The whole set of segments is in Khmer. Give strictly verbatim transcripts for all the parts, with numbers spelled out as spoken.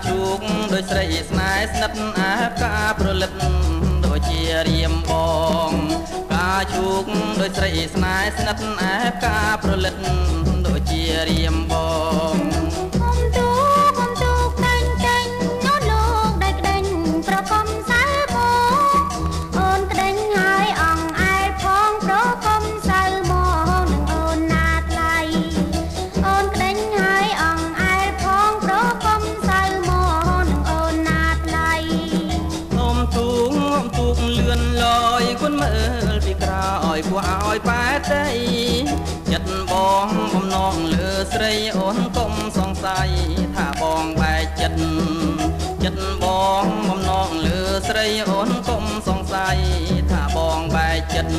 ជូកដោយស្រីស្នេហ៍ស្និទ្ធអាការប្រលិតដូចជារៀមបងការជូកដោយស្រីស្នេហ៍ស្និទ្ធអាការប្រលិតដូចជារៀមបងគួរឲ្យប៉ែតីចិត្តបងបំណងលើស្រីអូនកុំសង្ស័យថាបងបែកចិត្តចិត្តបងបំណងលើស្រីអូនកុំសង្ស័យថាបងបែកចិត្ត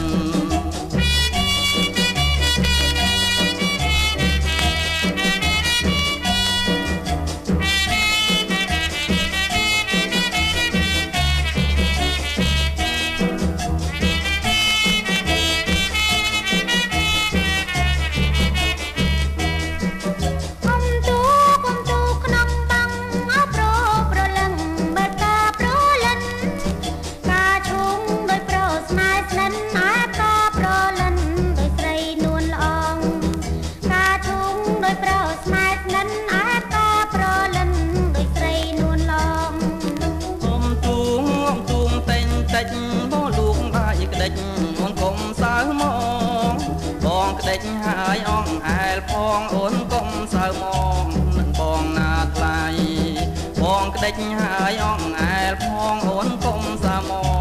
ហើយអងអែលផងអូនកុំសៅមកនឹងបងណាថ្លៃបងក្ដិចហើយអងអែលផងអូនកុំសៅមក